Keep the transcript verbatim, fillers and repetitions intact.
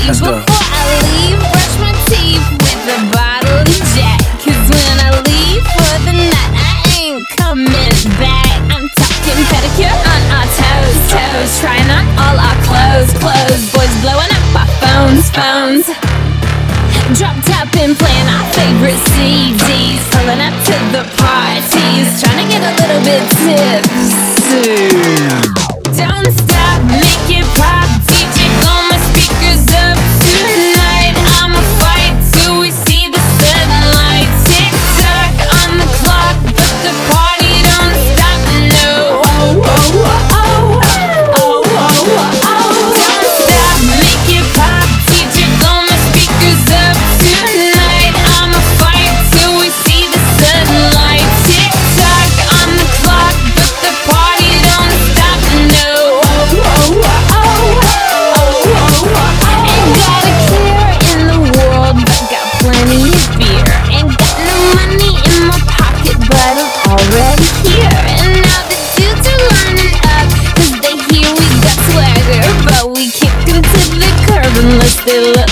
Let's go. Before I leave, brush my teeth with a bottle of Jack. Cause when I leave for the night, I ain't coming back. I'm talking pedicure on our toes, toes. Trying on all our clothes, clothes. Boys blowing up our phones, phones. Dropped up and playing our favorite C Ds. Pulling up to the parties, trying to get a little bit tipsy. Don't stop, make it pop. D J, blow my speakers up tonight. I'ma fight till we see the sunlight. Tick tock on the clock, but the party don't stop. No. Oh, oh, oh, oh, oh, oh, oh. Don't stop, make it pop. D J, blow my speakers up tonight. I'ma fight till we see the sunlight. Tick tock on the clock, but the party don't stop. No. Oh, oh, oh, oh, oh, oh. Ain't got a care in the world, but got plenty of beer. Ain't got no money in my pocket, but I'm already here. And now the dudes are lining up, cause they hear we got swagger. But we kick them to the curb unless they look